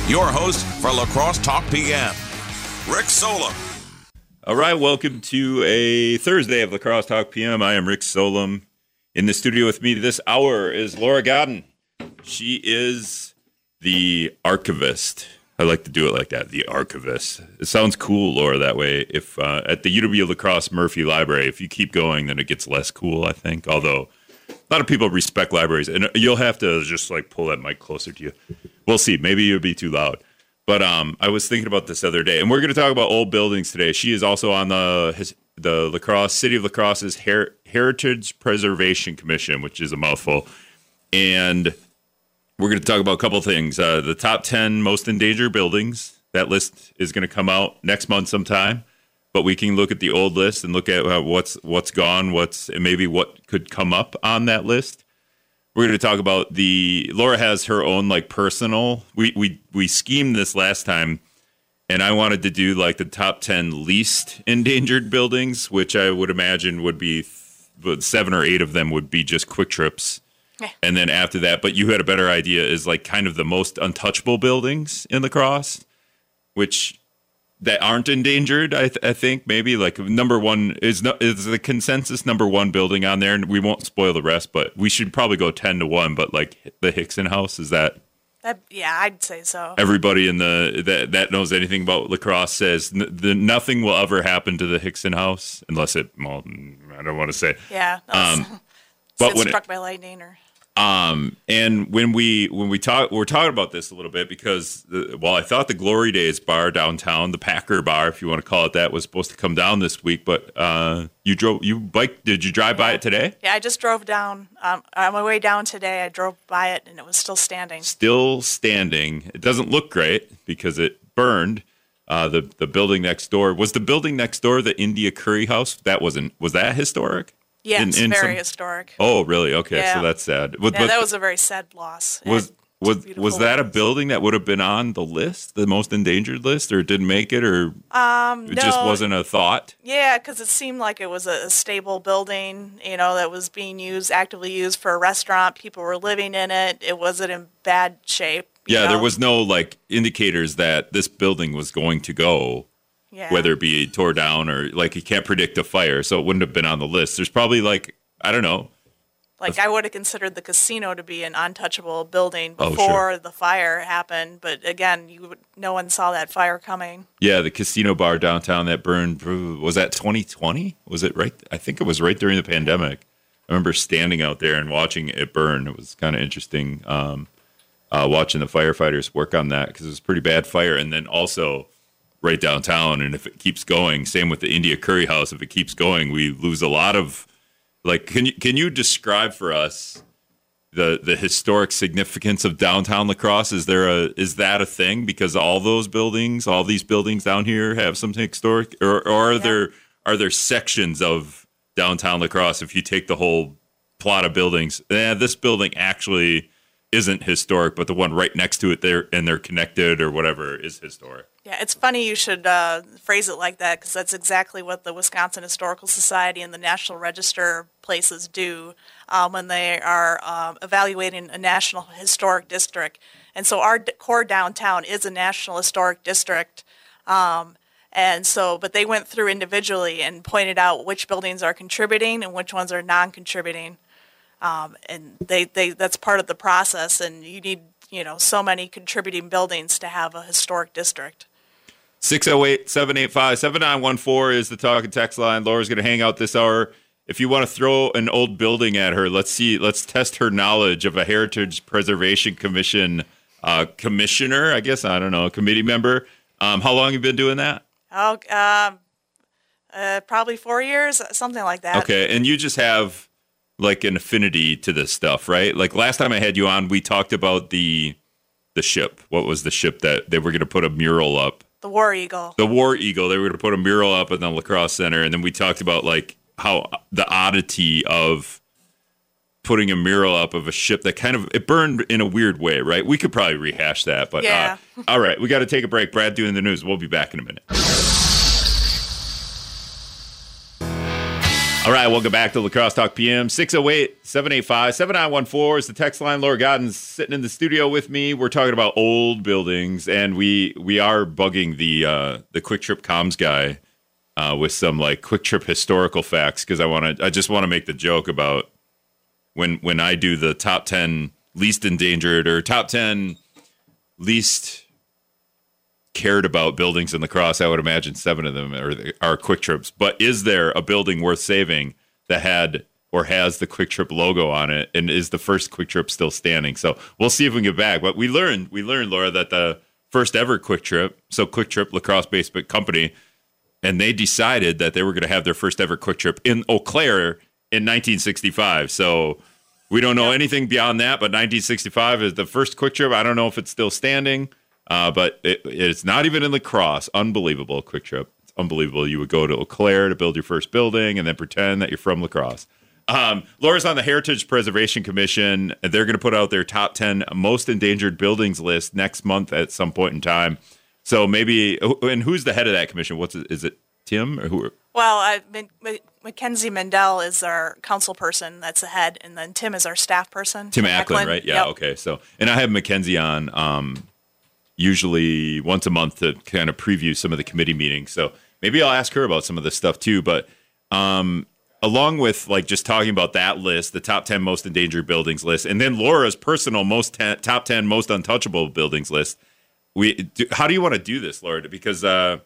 Your host for Lacrosse Talk PM, Rick Solem. All right, welcome to a Thursday of Lacrosse Talk PM. I am Rick Solem. In the studio with me this hour is Laura Godden. She is the archivist. I like to do it like that, the archivist. It sounds cool, Laura, that way. If at the UW Lacrosse Murphy Library, if you keep going, then it gets less cool, I think. Although a lot of people respect libraries, and you'll have to just like pull that mic closer to you. We'll see. Maybe it'll be too loud. But I was thinking about this the other day, and we're going to talk about old buildings today. She is also on the Lacrosse, City of Lacrosse's Heritage Preservation Commission, which is a mouthful. And we're going to talk about a couple of things. The top 10 most endangered buildings. That list is going to come out next month sometime. But we can look at the old list and look at what's gone, and maybe what could come up on that list. We're going to talk about Laura has her own like personal. We schemed this last time, and I wanted to do like the top 10 least endangered buildings, which I would imagine would be 7 or 8 of them would be just Quick Trips. And then after that, but you had a better idea, is like kind of the most untouchable buildings in Lacrosse, which that aren't endangered. I think maybe like number one is the consensus number one building on there, and we won't spoil the rest, but we should probably go 10-1. But like the Hickson House, is that? Yeah, I'd say so. Everybody in that knows anything about Lacrosse says nothing will ever happen to the Hickson House unless it. Well, I don't want to say. Yeah. But when struck by lightning or. And when we're talking about this a little bit because I thought the Glory Days bar downtown, the Packer bar, if you want to call it that, was supposed to come down this week, but did you drive by it today? Yeah, I just drove down. On my way down today, I drove by it and it was still standing. Still standing. It doesn't look great because it burned. The building next door, was the building next door the India Curry House? Was that historic? Yeah, it's very historic. Oh, really? Okay, yeah. So that's sad. That was a very sad loss. Was that a building that would have been on the list, the most endangered list, or it didn't make it, or it just wasn't a thought? Yeah, because it seemed like it was a stable building, that was being actively used for a restaurant. People were living in it. It wasn't in bad shape. Yeah, there was no like indicators that this building was going to go. Yeah. Whether it be tore down or like you can't predict a fire, so it wouldn't have been on the list. There's probably like, I don't know. Like I would have considered the casino to be an untouchable building before the fire happened, but again, no one saw that fire coming. Yeah, the casino bar downtown that burned, was that 2020? Was it right? I think it was right during the pandemic. I remember standing out there and watching it burn. It was kind of interesting watching the firefighters work on that because it was a pretty bad fire. And then also right downtown, and if it keeps going, same with the India Curry House, if it keeps going, we lose a lot of, like, can you describe for us the historic significance of downtown Lacrosse? Is that a thing? Because all these buildings down here have something historic, or are there sections of downtown Lacrosse, if you take the whole plot of buildings, this building actually isn't historic, but the one right next to it they're connected or whatever is historic? Yeah, it's funny you should phrase it like that because that's exactly what the Wisconsin Historical Society and the National Register places do when they are evaluating a national historic district. And so our core downtown is a national historic district. But they went through individually and pointed out which buildings are contributing and which ones are non-contributing. And that's part of the process, and you need so many contributing buildings to have a historic district. 608-785-7914 is the talk and text line. Laura's going to hang out this hour. If you want to throw an old building at her, let's test her knowledge of a Heritage Preservation Commission commissioner, I guess, I don't know, a committee member. How long have you been doing that? Probably 4 years, something like that. Okay, and you just have like an affinity to this stuff, right? Like last time I had you on, we talked about the ship. What was the ship that they were going to put a mural up? The War Eagle. The War Eagle. They were going to put a mural up at the Lacrosse Center, and then we talked about like how the oddity of putting a mural up of a ship that it burned in a weird way, right? We could probably rehash that, but yeah. All right, we got to take a break. Brad doing the news. We'll be back in a minute. All right, welcome back to La Crosse Talk PM. 608-785-7914 is the text line. Laura Godden's sitting in the studio with me. We're talking about old buildings, and we are bugging the Quick Trip comms guy with some like Quick Trip historical facts because I just want to make the joke about when I do the top 10 least endangered or top 10 least cared about buildings in La Crosse. I would imagine 7 of them are Quick Trips. But is there a building worth saving that had or has the Quick Trip logo on it, and is the first Quick Trip still standing? So we'll see if we can get back. But we learned, Laura, that the first ever Quick Trip, so Quick Trip, La Crosse-based company, and they decided that they were going to have their first ever Quick Trip in Eau Claire in 1965. So we don't know anything beyond that, but 1965 is the first Quick Trip. I don't know if it's still standing. But it's not even in La Crosse. Unbelievable, Quick Trip. It's unbelievable. You would go to Eau Claire to build your first building and then pretend that you're from La Crosse. Laura's on the Heritage Preservation Commission. They're going to put out their top 10 most endangered buildings list next month at some point in time. So maybe, and who's the head of that commission? Is it Tim or who? Well, Mackenzie Mendel is our council person. That's the head, and then Tim is our staff person. Tim Acklin, right? Yeah. Yep. Okay. So, and I have Mackenzie on. Usually once a month to kind of preview some of the committee meetings. So maybe I'll ask her about some of this stuff too. But along with like just talking about that list, the top 10 most endangered buildings list, and then Laura's personal top 10 most untouchable buildings list, how do you want to do this, Laura? Because the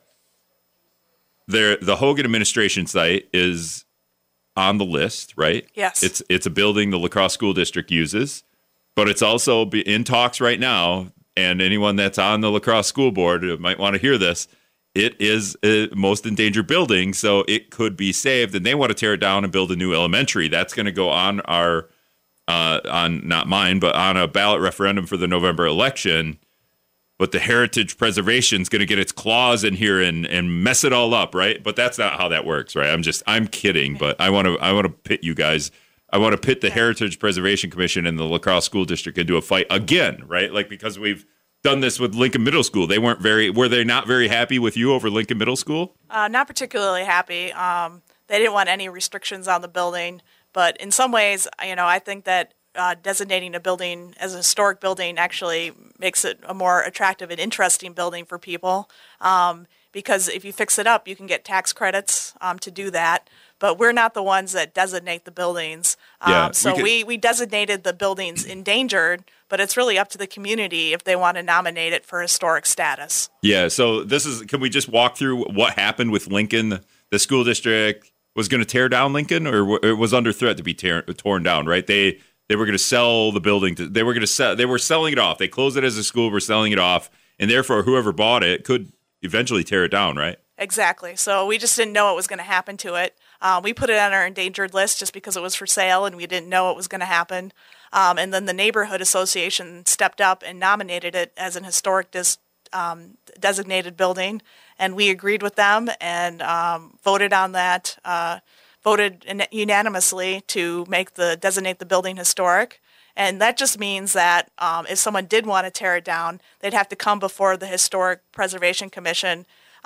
Hogan administration site is on the list, right? Yes. It's a building the La Crosse School District uses, but it's also in talks right now. And anyone that's on the La Crosse School Board might want to hear this. It is a most endangered building, so it could be saved. And they want to tear it down and build a new elementary. That's going to go on our, on not mine, but on a ballot referendum for the November election. But the Heritage Preservation is going to get its claws in here and mess it all up, right? But that's not how that works, right? I'm kidding, but I want to pit you guys. I want to pit the Heritage Preservation Commission and the La Crosse School District into a fight again, right? Like, because we've done this with Lincoln Middle School. Were they not very happy with you over Lincoln Middle School? Not particularly happy. They didn't want any restrictions on the building, but in some ways, I think that designating a building as a historic building actually makes it a more attractive and interesting building for people. Because if you fix it up, you can get tax credits to do that. But we're not the ones that designate the buildings. We designated the buildings endangered, but it's really up to the community if they want to nominate it for historic status. Yeah, so can we just walk through what happened with Lincoln? The school district was going to tear down Lincoln, or it was under threat to be torn down, right? They were going to sell the building. They were selling it off. They closed it as a school, were selling it off, and therefore whoever bought it could eventually tear it down, right? Exactly. So we just didn't know what was going to happen to it. We put it on our endangered list just because it was for sale and we didn't know what was going to happen. And then the neighborhood association stepped up and nominated it as an historic designated building. And we agreed with them and voted on that, voted unanimously to designate the building historic. And that just means that if someone did want to tear it down, they'd have to come before the Historic Preservation Commission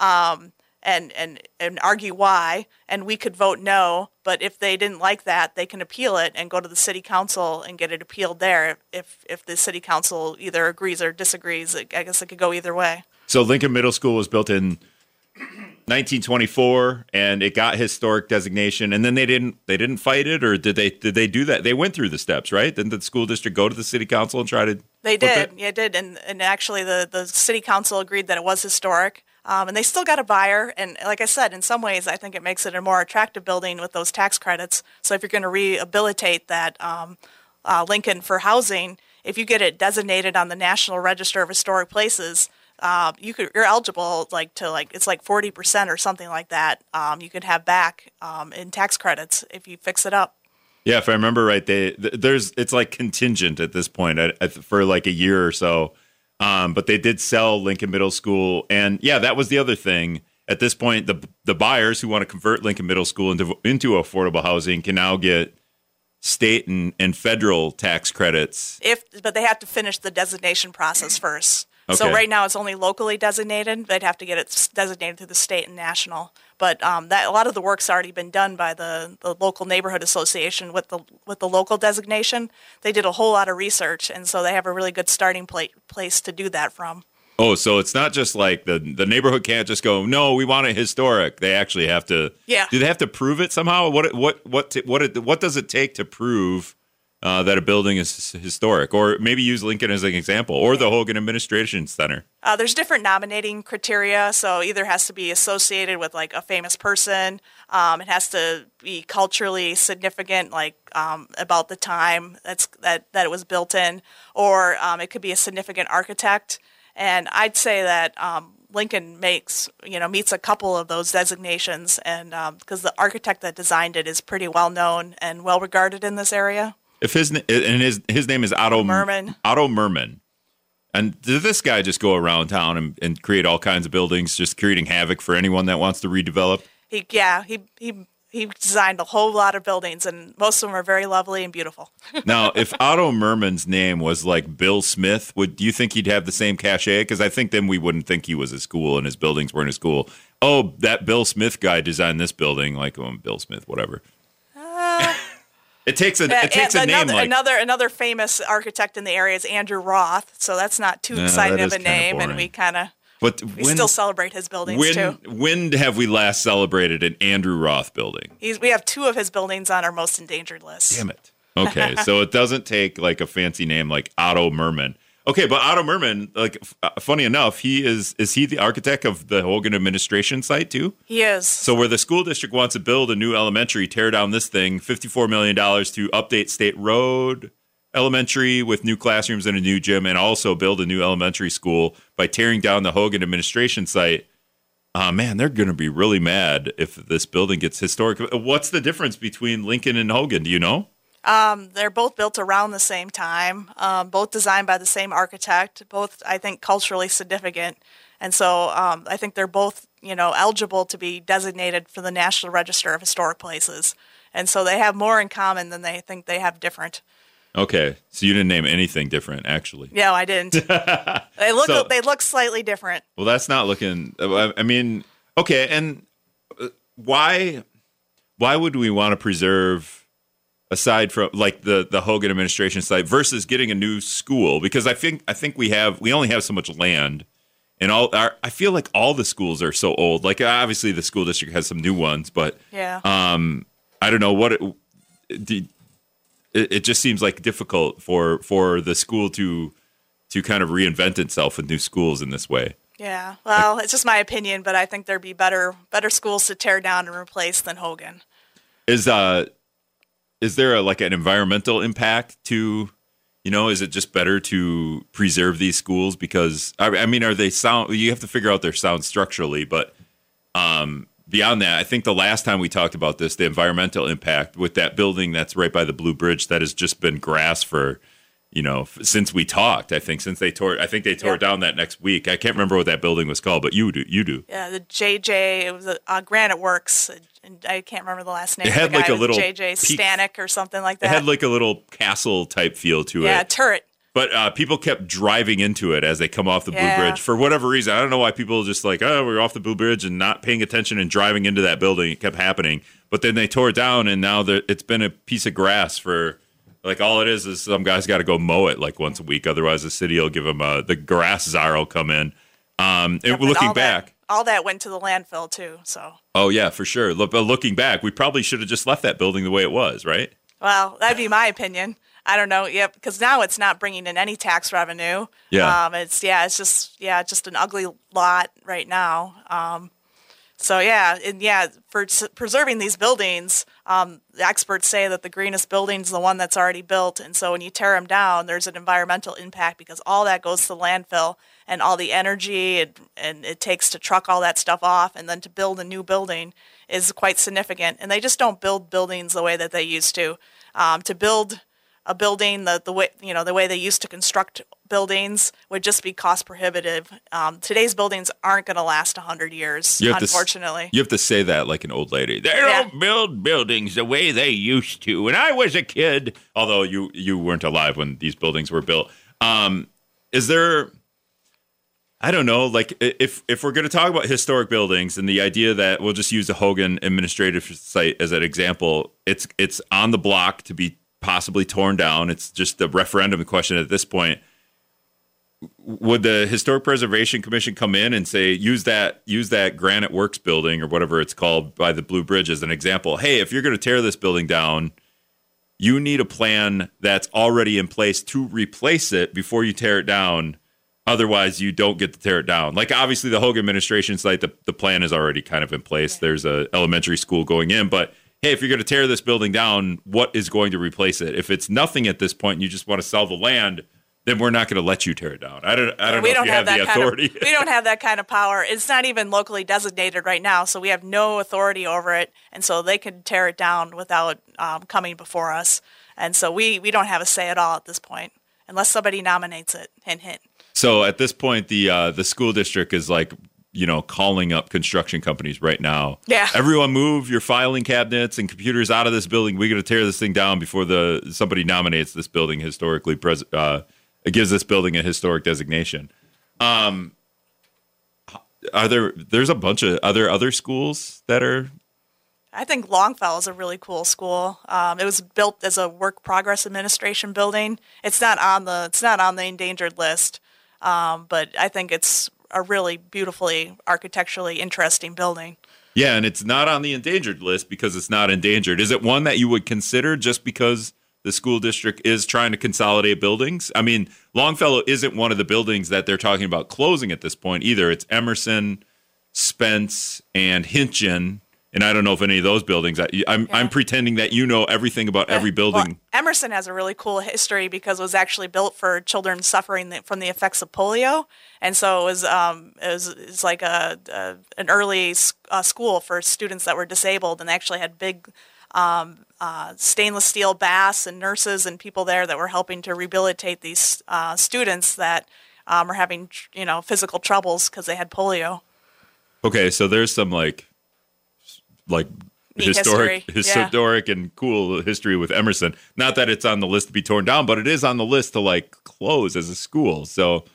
and argue why, and we could vote no. But if they didn't like that, they can appeal it and go to the city council and get it appealed there. If the city council either agrees or disagrees, I guess it could go either way. So Lincoln Middle School was built in 1924, and it got historic designation. And then they didn't fight it, or did they do that? They went through the steps, right? Then the school district go to the city council and try to. They did, yeah, it did, and actually the city council agreed that it was historic. And they still got a buyer. And like I said, in some ways, I think it makes it a more attractive building with those tax credits. So if you're going to rehabilitate that Lincoln for housing, if you get it designated on the National Register of Historic Places, you're eligible it's like 40% or something like that. You could have back in tax credits if you fix it up. Yeah, if I remember right, it's like contingent at this point for like a year or so. But they did sell Lincoln Middle School, and yeah, that was the other thing. At this point, the buyers who want to convert Lincoln Middle School into affordable housing can now get state and federal tax credits. But they have to finish the designation process first. So Okay. right now it's only locally designated. They'd have to get it designated through the state and national. But that a lot of the work's already been done by the local neighborhood association with the local designation. They did a whole lot of research, and so they have a really good starting place to do that from. Oh, so it's not just like the neighborhood can't just go, no, we want it historic. They actually have to. Yeah. Do they have to prove it somehow? What does it take to prove that a building is historic? Or maybe use Lincoln as an example, or the Hogan Administration Center. There's different nominating criteria, so either has to be associated with like a famous person, it has to be culturally significant, like about the time that it was built in, or it could be a significant architect. And I'd say that Lincoln meets a couple of those designations, and because the architect that designed it is pretty well known and well regarded in this area. If his name is Otto Merman. Otto Merman. And did this guy just go around town and create all kinds of buildings, just creating havoc for anyone that wants to redevelop? He designed a whole lot of buildings, and most of them are very lovely and beautiful. Now, if Otto Merman's name was like Bill Smith, do you think he'd have the same cachet? Because I think then we wouldn't think he was a school and his buildings weren't a school. Oh, that Bill Smith guy designed this building, like Bill Smith, whatever. It takes a name like another famous architect in the area is Andrew Roth, so that's not too exciting of a name, and we still celebrate his buildings too. When have we last celebrated an Andrew Roth building? We have 2 of his buildings on our most endangered list. Damn it. Okay, so it doesn't take like a fancy name like Otto Merman. Okay, but Otto Merman, like, funny enough, is he the architect of the Hogan Administration site too? He is. So where the school district wants to build a new elementary, tear down this thing, $54 million to update State Road Elementary with new classrooms and a new gym, and also build a new elementary school by tearing down the Hogan Administration site. Man, they're going to be really mad if this building gets historic. What's the difference between Lincoln and Hogan? Do you know? They're both built around the same time, both designed by the same architect, both, I think, culturally significant. And so I think they're both, eligible to be designated for the National Register of Historic Places. And so they have more in common than they think they have different. Okay, so you didn't name anything different, actually. No, I didn't. They look slightly different. Well, that's not looking. I mean, okay, and why would we want to preserve, aside from like the Hogan Administration site, versus getting a new school? Because I think we only have so much land, and I feel like all the schools are so old. Like, obviously the school district has some new ones, but yeah, I don't know what it just seems like difficult for the school to kind of reinvent itself with new schools in this way. Yeah, well, it's just my opinion, but I think there'd be better schools to tear down and replace than Hogan. Is there an environmental impact to, is it just better to preserve these schools? Because I mean, are they sound? You have to figure out their sound structurally, but beyond that, I think the last time we talked about this, the environmental impact with that building that's right by the Blue Bridge that has just been grass for, since we talked. I think they tore it down that next week. I can't remember what that building was called, but you do. Yeah, the JJ. It was Granite Works, and I can't remember the last name. It had like a little JJ Stanek or something like that. It had like a little castle type feel to it. Yeah, turret. But people kept driving into it as they come off the Blue Bridge for whatever reason. I don't know why people just like, we're off the Blue Bridge and not paying attention and driving into that building. It kept happening. But then they tore it down, and now it's been a piece of grass for, like, all it is some guy's got to go mow it like once a week. Otherwise, the city will give them the grass czar will come in. Looking back. All that went to the landfill, too. So. Oh, yeah, for sure. But looking back, we probably should have just left that building the way it was, right? Well, that'd be my opinion. I don't know. Yeah, because now it's not bringing in any tax revenue. Yeah. It's just an ugly lot right now. For preserving these buildings, the experts say that the greenest building's the one that's already built, and so when you tear them down, there's an environmental impact because all that goes to the landfill and all the energy and it takes to truck all that stuff off, and then to build a new building is quite significant. And they just don't build buildings the way that they used to. To build a building the way they used to construct buildings would just be cost prohibitive. Today's buildings aren't going to last 100 years, unfortunately. You have to say that like an old lady. They don't build buildings the way they used to. When I was a kid, although you weren't alive when these buildings were built, is there I don't know. Like if we're going to talk about historic buildings and the idea that we'll just use the Hogan Administrative Site as an example, it's on the block to be possibly torn down. It's just a referendum question at this point. Would the Historic Preservation Commission come in and say, use that Granite Works building or whatever it's called by the Blue Bridge as an example? Hey, if you're going to tear this building down, you need a plan that's already in place to replace it before you tear it down. Otherwise, you don't get to tear it down. Like, obviously, the Hogan Administration Site, the plan is already kind of in place. There's a elementary school going in. But, hey, if you're going to tear this building down, what is going to replace it? If it's nothing at this point and you just want to sell the land, then we're not going to let you tear it down. I don't know if you have the authority. We don't have that kind of power. It's not even locally designated right now, so we have no authority over it. And so they could tear it down without coming before us. And so we don't have a say at all at this point, unless somebody nominates it. Hint, hint. So at this point, the school district is like, calling up construction companies right now. Yeah. Everyone move your filing cabinets and computers out of this building. We're going to tear this thing down before somebody nominates this building historically. It gives this building a historic designation. There's a bunch of other schools that are. I think Longfellow is a really cool school. It was built as a work progress administration building. It's not on the endangered list, but I think it's a really beautifully architecturally interesting building. Yeah, and it's not on the endangered list because it's not endangered. Is it one that you would consider just because the school district is trying to consolidate buildings? I mean, Longfellow isn't one of the buildings that they're talking about closing at this point either. It's Emerson, Spence, and Hinchin. And I don't know if any of those buildings, I'm pretending that you know everything about every building. Well, Emerson has a really cool history because it was actually built for children suffering from the effects of polio. And so it was like an early school for students that were disabled, and they actually had big stainless steel baths and nurses and people there that were helping to rehabilitate these students that are having physical troubles because they had polio. Okay, so there's some like historic and cool history with Emerson. Not that it's on the list to be torn down, but it is on the list to like close as a school. So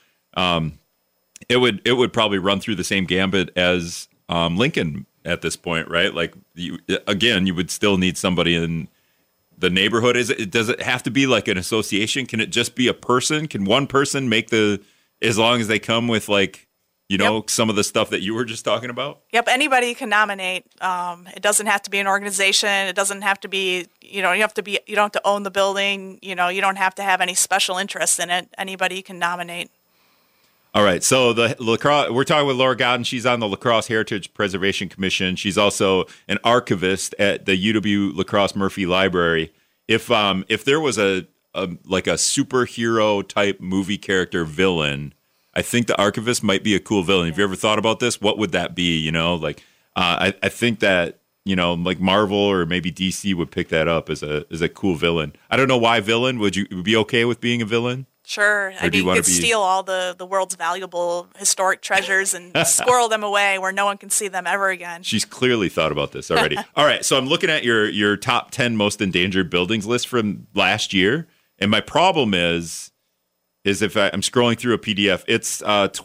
it would probably run through the same gambit as Lincoln at this point, right? Like you would still need somebody in the neighborhood. Does it have to be like an association? Can it just be a person? Can one person make as long as they come with like, Yep. some of the stuff that you were just talking about? Yep, anybody can nominate. It doesn't have to be an organization. It doesn't have to be, you don't have to own the building. You don't have to have any special interest in it. Anybody can nominate. All right, so the lacrosse. We're talking with Laura Godden. She's on the Lacrosse Heritage Preservation Commission. She's also an archivist at the UW La Crosse Murphy Library. If there was a superhero type movie character villain, I think the archivist might be a cool villain. Have you ever thought about this? What would that be? I think that like Marvel or maybe DC would pick that up as a cool villain. I don't know why villain. Would you be okay with being a villain? Sure. I mean, you could steal all the world's valuable historic treasures and squirrel them away where no one can see them ever again. She's clearly thought about this already. All right, so I'm looking at your top 10 most endangered buildings list from last year, and my problem is if I'm scrolling through a PDF, it's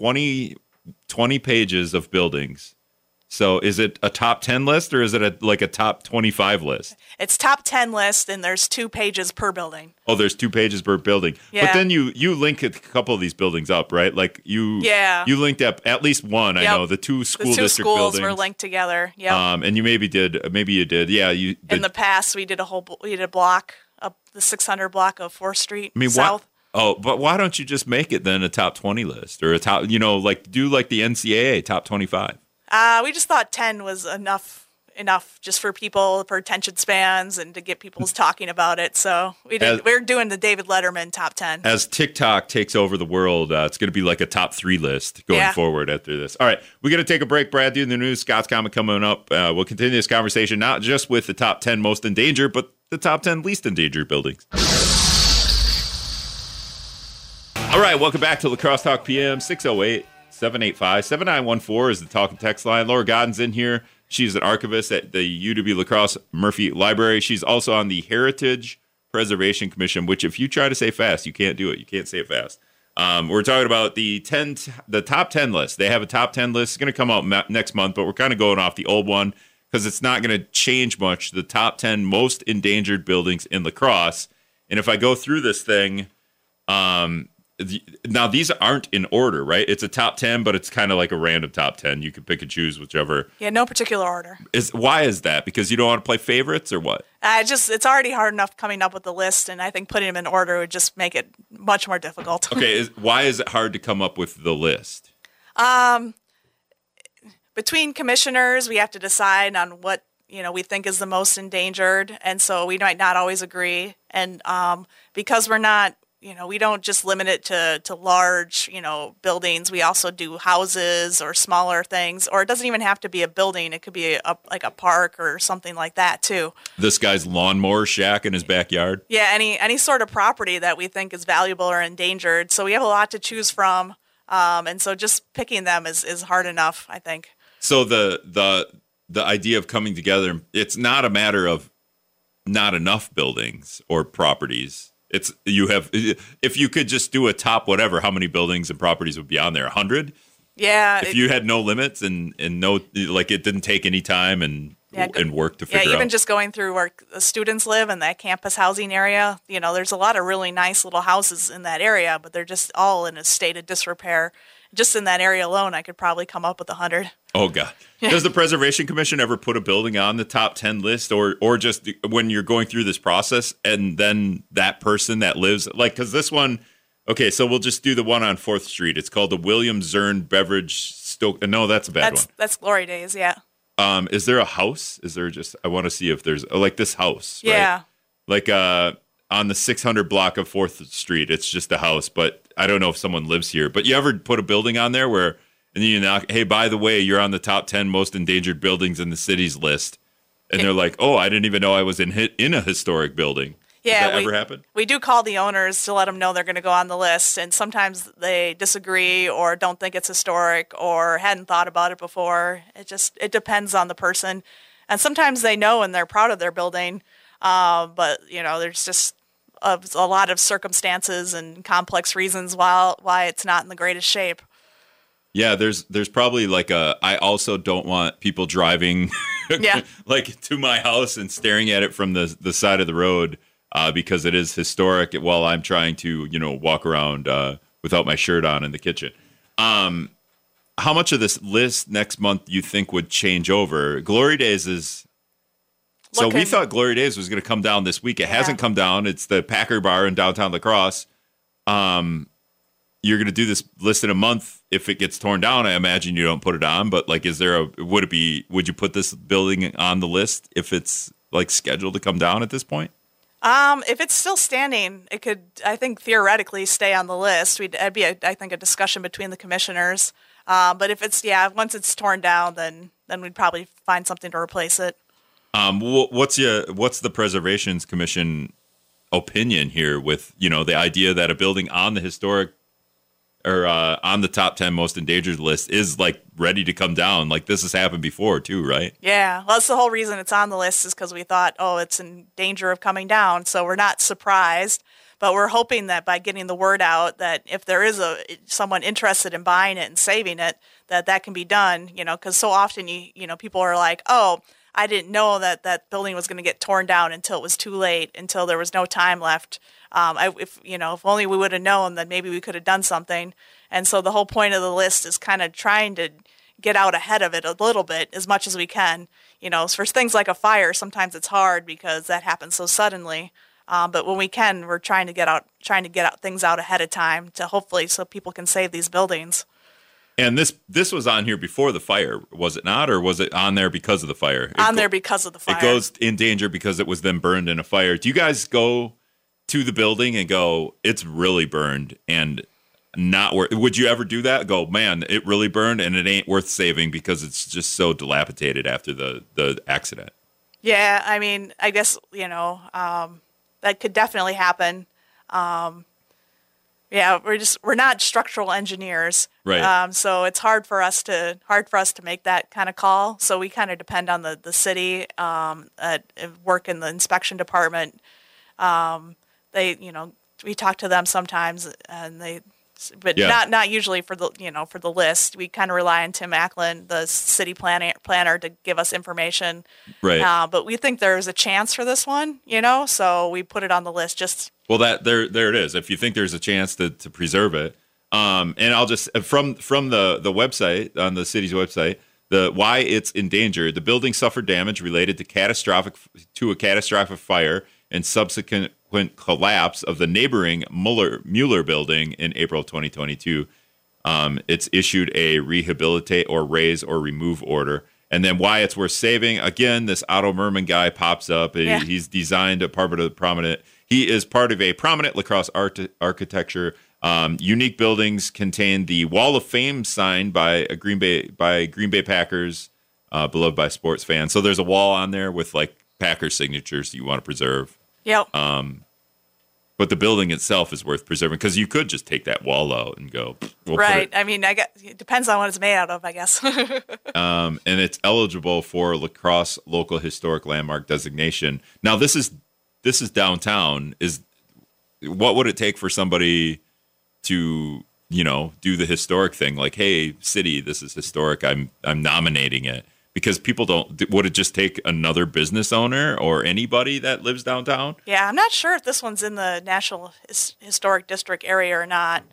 20 pages of buildings. So is it a top 10 list or is it a top 25 list? It's top 10 list, and there's 2 pages per building. Oh, there's 2 pages per building. Yeah. But then you link a couple of these buildings up, right? Like you linked up at least one. Yep. I know the 2 school district schools buildings were linked together. Yeah. And you maybe you did. Yeah. In the past, we did a block up the 600 block of 4th Street South. Oh, but why don't you just make it then a top 20 list or a top, do like the NCAA top 25? We just thought 10 was enough just for people, for attention spans and to get people talking about it. So we're doing the David Letterman top 10. As TikTok takes over the world, it's going to be like a top 3 list going forward after this. All right, we're going to take a break. Brad doing the news, Scott's comment coming up. We'll continue this conversation, not just with the top 10 most endangered, but the top 10 least endangered buildings. All right, welcome back to La Crosse Talk PM. 608-785-7914 is the talk and text line. Laura Godden's in here. She's an archivist at the UW La Crosse Murphy Library. She's also on the Heritage Preservation Commission, which if you try to say fast, you can't do it. You can't say it fast. We're talking about the top 10 list. They have a top 10 list. It's going to come out next month, but we're kind of going off the old one because it's not going to change much. The top 10 most endangered buildings in La Crosse. And if I go through this thing, now these aren't in order, right? It's a top 10, but it's kind of like a random top 10. You can pick and choose whichever. Yeah, no particular order. Why is that? Because you don't want to play favorites or what? It's already hard enough coming up with the list, and I think putting them in order would just make it much more difficult. Okay, why is it hard to come up with the list? Between commissioners, we have to decide on what we think is the most endangered, and so we might not always agree. And because we're not, we don't just limit it to large, buildings. We also do houses or smaller things, or it doesn't even have to be a building. It could be like a park or something like that too. This guy's lawnmower shack in his backyard? Yeah, any sort of property that we think is valuable or endangered. So we have a lot to choose from, and so just picking them is hard enough, I think. So the idea of coming together, it's not a matter of not enough buildings or properties. If you could just do a top whatever, how many buildings and properties would be on there? 100? Yeah. If you had no limits and no, like it didn't take any time and work to figure out. Yeah, even just going through where the students live in that campus housing area, there's a lot of really nice little houses in that area, but they're just all in a state of disrepair. Just in that area alone, I could probably come up with 100. Oh, God. Does the Preservation Commission ever put a building on the top 10 list or just when you're going through this process and then that person that lives, like, because this one, okay, so we'll just do the one on 4th Street. It's called the William Zern Beverage Stoke. No, that's a bad one. That's Glory Days, yeah. Is there a house? Is there just, I want to see if there's, like this house, right? Yeah. Like on the 600 block of 4th Street, it's just a house, but I don't know if someone lives here. But you ever put a building on there where, and you knock, hey, by the way, you're on the top 10 most endangered buildings in the city's list. And they're like, oh, I didn't even know I was in a historic building. Yeah, Does that ever happen? We do call the owners to let them know they're going to go on the list. And sometimes they disagree or don't think it's historic or hadn't thought about it before. It depends on the person. And sometimes they know and they're proud of their building. But, there's just a lot of circumstances and complex reasons why it's not in the greatest shape. Yeah, there's probably like I also don't want people driving like to my house and staring at it from the side of the road because it is historic while I'm trying to, walk around without my shirt on in the kitchen. How much of this list next month you think would change over? Glory Days is... So we thought Glory Days was going to come down this week. It hasn't come down. It's the Packer Bar in downtown La Crosse. You're going to do this list in a month. If it gets torn down, I imagine you don't put it on. But like, would you put this building on the list if it's like scheduled to come down at this point? If it's still standing, it could, I think, theoretically stay on the list. It'd be, I think, a discussion between the commissioners. But if once it's torn down, then we'd probably find something to replace it. What's the Preservations Commission opinion here with, the idea that a building on the historic or on the top 10 most endangered list is like ready to come down? Like this has happened before too, right? Yeah. Well, that's the whole reason it's on the list is because we thought, it's in danger of coming down. So we're not surprised, but we're hoping that by getting the word out that if there is someone interested in buying it and saving it, that can be done, because so often people are like, I didn't know that building was going to get torn down until it was too late, until there was no time left. If only we would have known, then maybe we could have done something. And so the whole point of the list is kind of trying to get out ahead of it a little bit as much as we can. For things like a fire, sometimes it's hard because that happens so suddenly. But when we can, we're trying to get out things out ahead of time to hopefully so people can save these buildings. And this was on here before the fire, was it not? Or was it on there because of the fire? There because of the fire. It goes in danger because it was then burned in a fire. Do you guys go to the building and go, it's really burned and not worth? Would you ever do that? Go, man, it really burned and it ain't worth saving because it's just so dilapidated after the accident. Yeah, I mean, I guess, that could definitely happen. Yeah, we're not structural engineers, right? So it's hard for us to make that kind of call. So we kind of depend on the city, work in the inspection department. We talk to them sometimes, and they but Yeah. not usually for the list. We kind of rely on Tim Ackland, the city planner, to give us information. Right. But we think there's a chance for this one, so we put it on the list. Just Well, there it is. If you think there's a chance to preserve it, and I'll just from the website on the city's website, the why it's endangered. The building suffered damage related to a catastrophic fire and subsequent collapse of the neighboring Mueller building in April 2022. It's issued a rehabilitate or raise or remove order. And then why it's worth saving. Again, this Otto Merman guy pops up. Yeah. He's designed a part of the prominent. He is part of a prominent lacrosse architecture. Unique buildings contain the Wall of Fame sign by Green Bay Packers, beloved by sports fans. So there's a wall on there with like Packers signatures you want to preserve. yep. But the building itself is worth preserving because you could just take that wall out and go. We'll Right. I mean, it depends on what it's made out of, I guess. And it's eligible for Lacrosse Local Historic Landmark designation. Now, this is downtown. What would it take for somebody to do the historic thing? Like, hey, city, this is historic. I'm nominating it. Because people don't. Would it just take another business owner or anybody that lives downtown? Yeah, I'm not sure if this one's in the National Historic District area or not.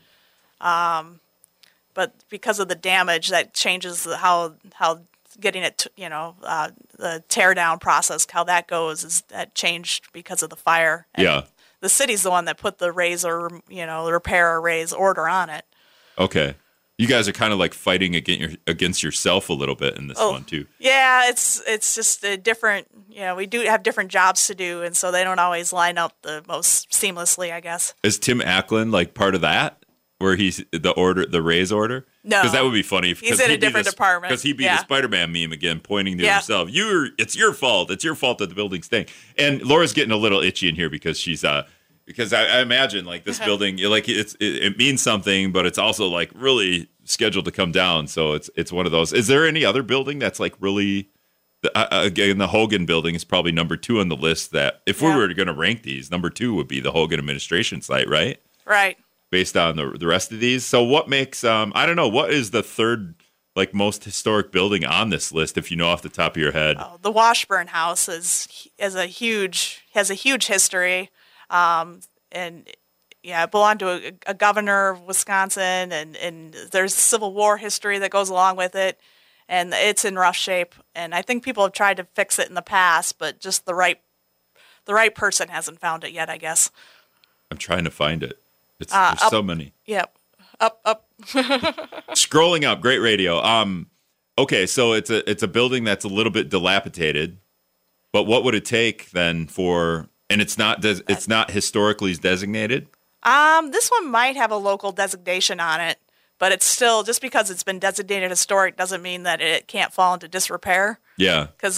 But because of the damage, that changes how getting it, the tear down process, how that goes, is that changed because of the fire. And Yeah. the city's the one that put the raise or, the repair or raise order on it. Okay. You guys are kind of like fighting against yourself a little bit in this one too. Yeah, it's just a different. We do have different jobs to do, and so they don't always line up the most seamlessly, I guess. Is Tim Ackland like part of that, where he's the raise order? No. Because that would be funny. He's in a different department. Because he'd be Yeah. the Spider-Man meme again, pointing to Yeah. himself. It's your fault. It's your fault that the building's staying. And Laura's getting a little itchy in here because she's because I imagine like this building, like it means something, but it's also like really scheduled to come down. So it's one of those. Is there any other building that's like really? Again, the Hogan building is probably number 2 on the list. That if we Yeah. were going to rank these, number 2 would be the Hogan administration site, right? Right. Based on the rest of these. So what makes I don't know, what is the third like most historic building on this list, if you know off the top of your head? Oh, the Washburn House has a huge history, and yeah, it belonged to a governor of Wisconsin, and there's Civil War history that goes along with it, and it's in rough shape. And I think people have tried to fix it in the past, but just the right person hasn't found it yet, I guess. I'm trying to find it. There's so many. Yep. Up. Scrolling up, great radio. Okay, so it's a building that's a little bit dilapidated, but what would it take then for? And it's not historically designated. This one might have a local designation on it, but it's still, just because it's been designated historic doesn't mean that it can't fall into disrepair. Yeah, Because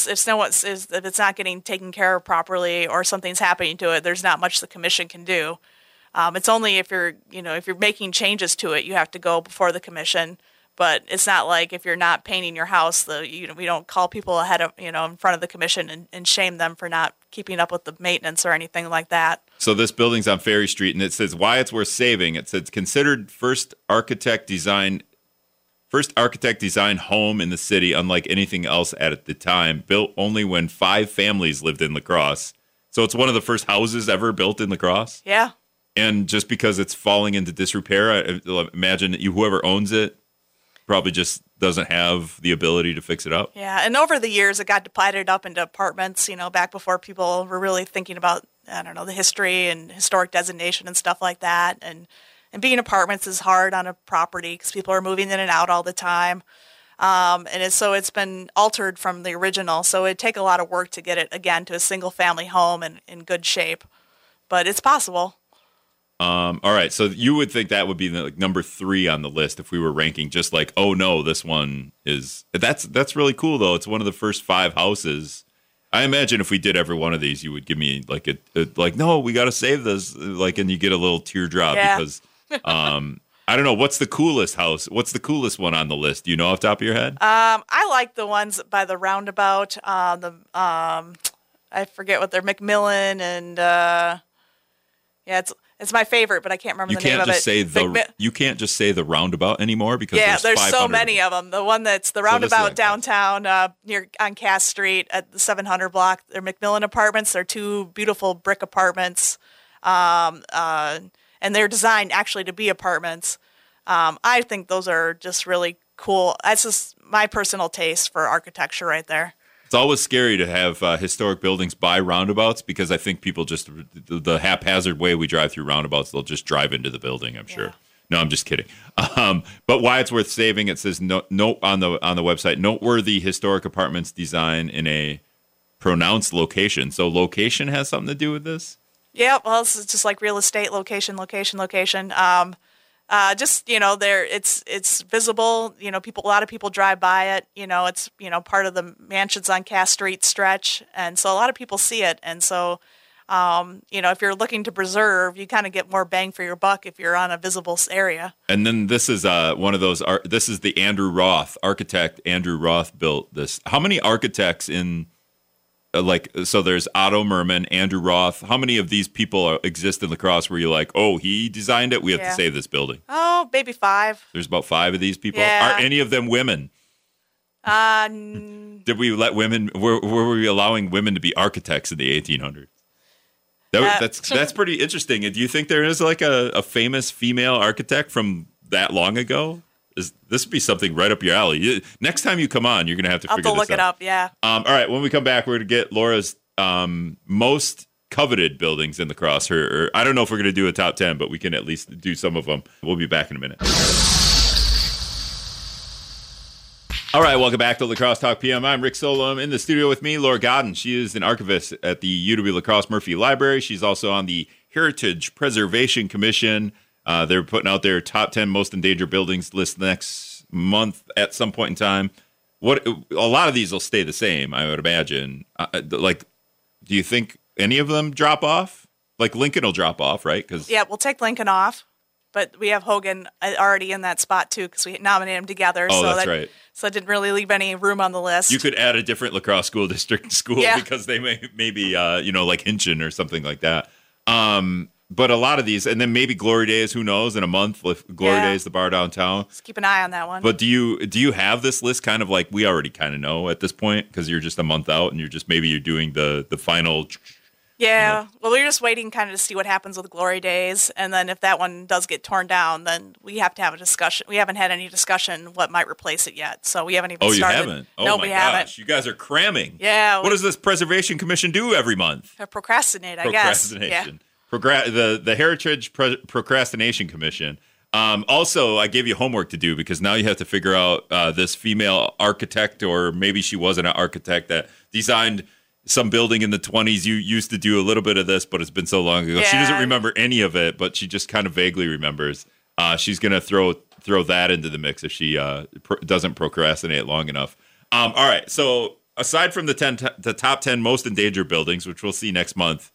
if it's not getting taken care of properly or something's happening to it, there's not much the commission can do. It's only if you're making changes to it, you have to go before the commission. But it's not like if you're not painting your house, we don't call people ahead of, in front of the commission and shame them for not keeping up with the maintenance or anything like that. so this building's on Ferry Street, and it says why it's worth saving. It says considered first architect design home in the city, unlike anything else at the time, built only when 5 families lived in La Crosse. So it's one of the first houses ever built in La Crosse. Yeah. And just because it's falling into disrepair, I imagine that whoever owns it probably just doesn't have the ability to fix it up. Yeah, and over the years, it got divided up into apartments, back before people were really thinking about, the history and historic designation and stuff like that. And being apartments is hard on a property because people are moving in and out all the time. So it's been altered from the original. So it'd take a lot of work to get it, again, to a single-family home and in good shape. But it's possible. All right, so you would think that would be number 3 on the list if we were ranking just like, oh no, this one is. That's really cool though. It's one of the first 5 houses. I imagine if we did every one of these, you would give me like no, we got to save this, and you get a little teardrop because I don't know what's the coolest house. What's the coolest one on the list? Do you know off the top of your head? I like the ones by the roundabout. I forget what they're, McMillan and It's my favorite, but I can't remember You the name can't of just it. say you can't just say the roundabout anymore because there's so 500 many of them. The one that's the this is roundabout like downtown near on Cass Street at the 700 block. They're McMillan Apartments. They're two beautiful brick apartments, and they're designed actually to be apartments. I think those are just really cool. That's just my personal taste for architecture right there. It's always scary to have historic buildings by roundabouts because I think people just the haphazard way we drive through roundabouts, they'll just drive into the building. I'm sure. No, I'm just kidding. But why it's worth saving, it says note on the website, noteworthy historic apartments design in a pronounced location. So location has something to do with this. Yeah, well, it's just like real estate, location. Just there, it's visible. A lot of people drive by it. It's part of the mansions on Cass Street stretch, and so a lot of people see it. And so, if you're looking to preserve, you kind of get more bang for your buck if you're on a visible area. And then this is one of those. This is the Andrew Roth architect. Andrew Roth built this. How many architects in? So there's Otto Merman, Andrew Roth. How many of these people exist in La Crosse where you're like, oh, he designed it? We have to save this building. Oh, maybe 5. There's about 5 of these people. Yeah. Are any of them women? Did we let women? Were we allowing women to be architects in the 1800s? That's pretty interesting. Do you think there is like a famous female architect from that long ago? This would be something right up your alley. Next time you come on, you're going to have to figure this out. I'll have to look it up, yeah. All right, when we come back, we're going to get Laura's most coveted buildings in La Crosse. Or I don't know if we're going to do a top 10, but we can at least do some of them. We'll be back in a minute. All right, welcome back to La Crosse Talk PM. I'm Rick Solom. In the studio with me, Laura Godden. She is an archivist at the UW La Crosse Murphy Library. She's also on the Heritage Preservation Commission. They're putting out their top 10 most endangered buildings list next month at some point in time. A lot of these will stay the same, I would imagine. Do you think any of them drop off? Like Lincoln will drop off, right? Yeah, we'll take Lincoln off, but we have Hogan already in that spot too because we nominated them together. Oh, that's right. So it didn't really leave any room on the list. You could add a different La Crosse school district school because they may be, like Hinchin or something like that. But a lot of these, and then maybe Glory Days, who knows, in a month with Glory Days, the bar downtown. Just keep an eye on that one. But do you have this list kind of like we already kind of know at this point because you're just a month out and you're doing the final. Yeah. Well, we're just waiting kind of to see what happens with Glory Days. And then if that one does get torn down, then we have to have a discussion. We haven't had any discussion what might replace it yet. So we haven't even started. Oh, you haven't? Oh, no, my we gosh. haven't. You guys are cramming. Yeah. What does this Preservation Commission do every month? Procrastinate, I guess. Procrastination. The Heritage Procrastination Commission. Also, I gave you homework to do because now you have to figure out this female architect, or maybe she wasn't an architect that designed some building in the 20s. You used to do a little bit of this, but it's been so long ago. Yeah. She doesn't remember any of it, but she just kind of vaguely remembers. She's going to throw that into the mix if she doesn't procrastinate long enough. All right. So aside from the top 10 most endangered buildings, which we'll see next month,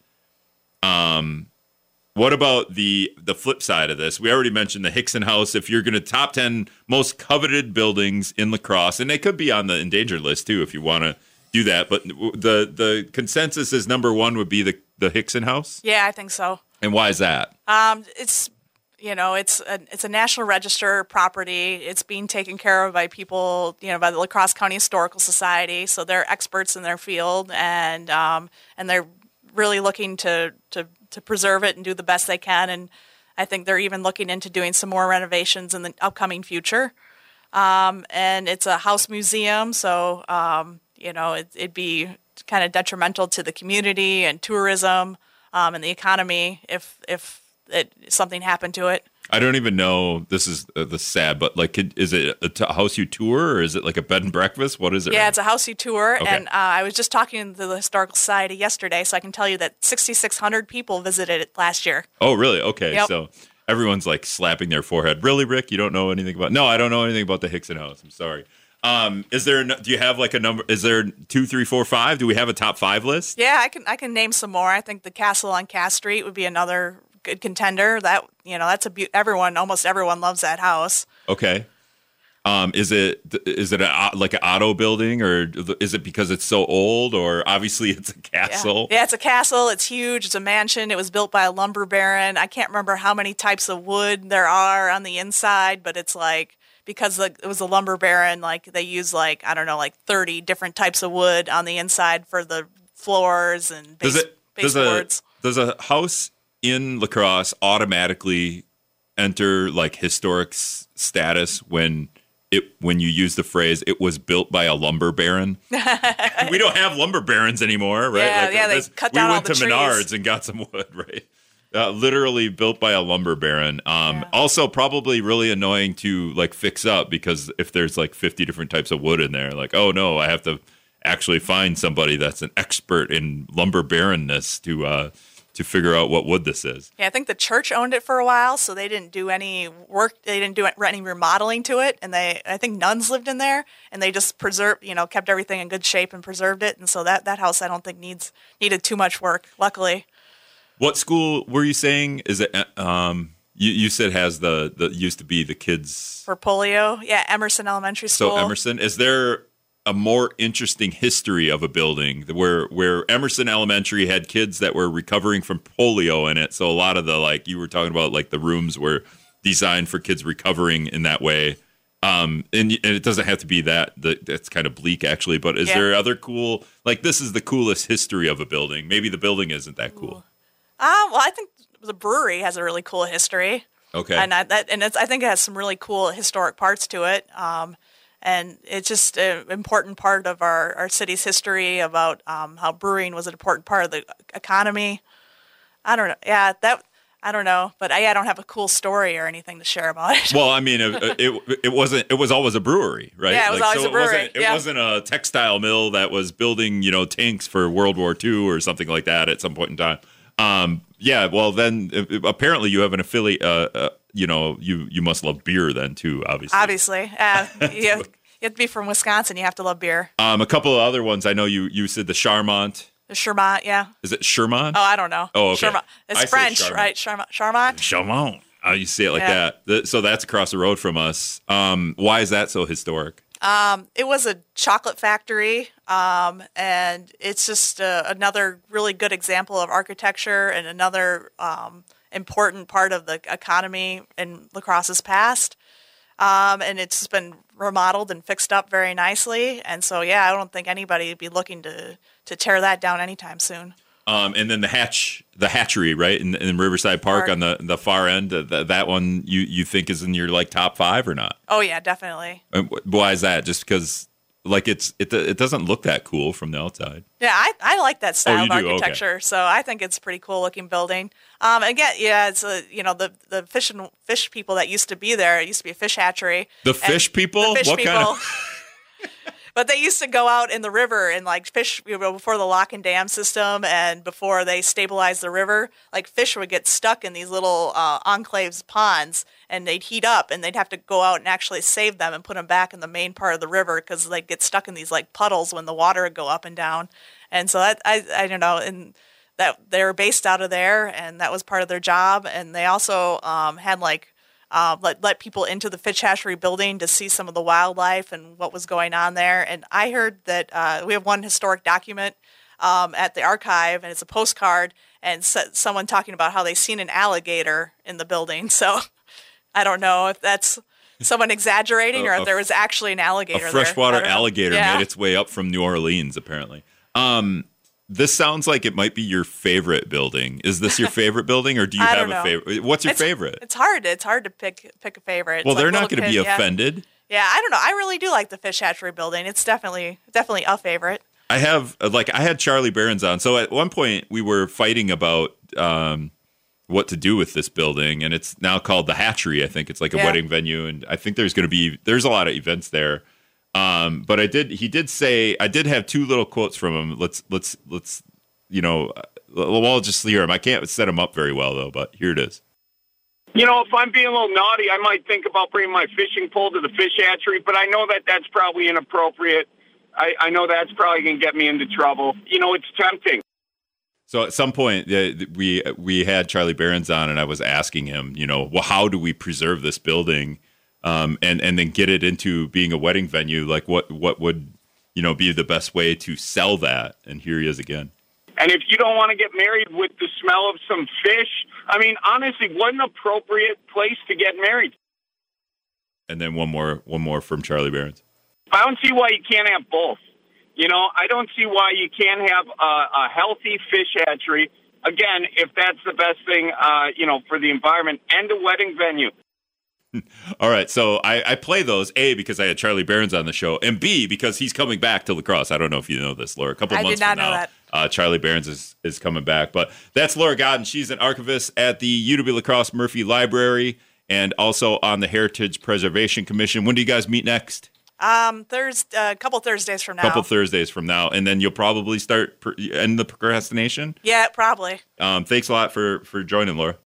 what about the flip side of this? We already mentioned the Hickson House. If you're going to top 10 most coveted buildings in La Crosse, and they could be on the endangered list too if you want to do that, but the consensus is number 1 would be the Hickson House? Yeah, I think so. And why is that? It's a National Register property. It's being taken care of by people, by the La Crosse County Historical Society. So they're experts in their field, and they're really looking to preserve it and do the best they can. And I think they're even looking into doing some more renovations in the upcoming future. And it's a house museum, so it'd be kind of detrimental to the community and tourism and the economy if something happened to it. I don't even know. This is the sad, but is it a house you tour, or is it like a bed and breakfast? What is it? Yeah, it's a house you tour, Okay. and I was just talking to the Historical Society yesterday, so I can tell you that 6,600 people visited it last year. Oh, really? Okay, Yep. So everyone's like slapping their forehead. Really, Rick? You don't know anything about? No, I don't know anything about the Hickson House. I'm sorry. Do you have like a number? Is there 2, 3, 4, 5? Do we have a top 5 list? Yeah, I can name some more. I think the Castle on Cass Street would be another good contender. That that's almost everyone loves that house. Okay. Is it like an auto building, or is it because it's so old, or obviously it's a castle? Yeah, it's a castle. It's huge. It's a mansion. It was built by a lumber baron. I can't remember how many types of wood there are on the inside, but it's like, because it was a lumber baron, like they use like, I don't know, like 30 different types of wood on the inside for the floors and baseboards. Does a house in La Crosse automatically enter like historic status when you use the phrase "it was built by a lumber baron"? We don't have lumber barons anymore, right? Yeah, they cut down all the trees. We went to Menards and got some wood, right? Literally built by a lumber baron. Also, probably really annoying to like fix up, because if there's like 50 different types of wood in there, like, oh no, I have to actually find somebody that's an expert in lumber barrenness to figure out what wood this is. Yeah, I think the church owned it for a while, so they didn't do any work. They didn't do any remodeling to it, and I think nuns lived in there, and they just kept everything in good shape and preserved it. And so that house, I don't think needed too much work, luckily. What school were you saying? Is it? You said has the used to be the kids for polio. Yeah, Emerson Elementary School. So Emerson, is there a more interesting history of a building where Emerson Elementary had kids that were recovering from polio in it? So a lot of the, like you were talking about, like the rooms were designed for kids recovering in that way. And it doesn't have to be that's kind of bleak actually, but is there other cool, like this is the coolest history of a building? Maybe the building isn't that cool. Well, I think the brewery has a really cool history. Okay. And I think it has some really cool historic parts to it. And it's just an important part of our city's history about how brewing was an important part of the economy. I don't know. Yeah, I don't know, but I don't have a cool story or anything to share about it. Well, I mean, it was always a brewery, right? Yeah, it was always a brewery. It wasn't a textile mill that was building, tanks for World War II or something like that at some point in time. Yeah, well, then apparently you have an affiliate. You must love beer then too, obviously. Obviously, you have to be from Wisconsin. You have to love beer. A couple of other ones. I know you said the Charmant. The Charmant, yeah. Is it Charmant? Oh, I don't know. Oh, okay. Charmant. It's French, right? Charmant. Charmant. You say it like that. So that's across the road from us. Why is that so historic? It was a chocolate factory, and it's just another really good example of architecture and another important part of the economy in La Crosse's past. And it's been remodeled and fixed up very nicely. And so, I don't think anybody would be looking to tear that down anytime soon. And then the hatchery, right, in Riverside Park on the far end. That one you think is in your like top 5 or not? Oh yeah, definitely. Why is that? Just because like it doesn't look that cool from the outside. Yeah, I like that style of architecture, okay. So I think it's a pretty cool looking building. Again, it's the fish people that used to be there. It used to be a fish hatchery. The fish people? What people? Kind of? But they used to go out in the river and like fish, before the lock and dam system and before they stabilized the river, like fish would get stuck in these little enclaves ponds, and they'd heat up and they'd have to go out and actually save them and put them back in the main part of the river because they'd get stuck in these like puddles when the water would go up and down. And so I don't know, and that they were based out of there, and that was part of their job. And they also had like let people into the fish hatchery building to see some of the wildlife and what was going on there. And I heard that we have one historic document at the archive, and it's a postcard, and someone talking about how they seen an alligator in the building. So I don't know if that's someone exaggerating or if there was actually an alligator there. A freshwater alligator made its way up from New Orleans, apparently. This sounds like it might be your favorite building. Is this your favorite building, or do you have a favorite? What's your favorite? It's hard. It's hard to pick a favorite. Well, they're not going to be offended. Yeah, I don't know. I really do like the fish hatchery building. It's definitely a favorite. I had Charlie Barons on. So at one point we were fighting about what to do with this building, and it's now called the Hatchery. I think it's like a wedding venue, and I think there's a lot of events there. But he did say, I did have 2 little quotes from him. Let's we'll just hear him. I can't set him up very well though, but here it is. If I'm being a little naughty, I might think about bringing my fishing pole to the fish hatchery, but I know that that's probably inappropriate. I know that's probably going to get me into trouble. It's tempting. So at some point, we had Charlie Barons on, and I was asking him, how do we preserve this building? and then get it into being a wedding venue. Like what would, be the best way to sell that? And here he is again. And if you don't want to get married with the smell of some fish, I mean, honestly, what an appropriate place to get married. And then one more from Charlie Behrens. I don't see why you can't have both. I don't see why you can't have a healthy fish hatchery. Again, if that's the best thing, for the environment, and a wedding venue. All right, so I play those, A, because I had Charlie Behrens on the show, and B, because he's coming back to La Crosse. I don't know if you know this, Laura. A couple months from now, that. Charlie Behrens is coming back. But that's Laura Godden. She's an archivist at the UW La Crosse Murphy Library and also on the Heritage Preservation Commission. When do you guys meet next? A couple Thursdays from now. And then you'll probably end the procrastination? Yeah, probably. Thanks a lot for joining, Laura.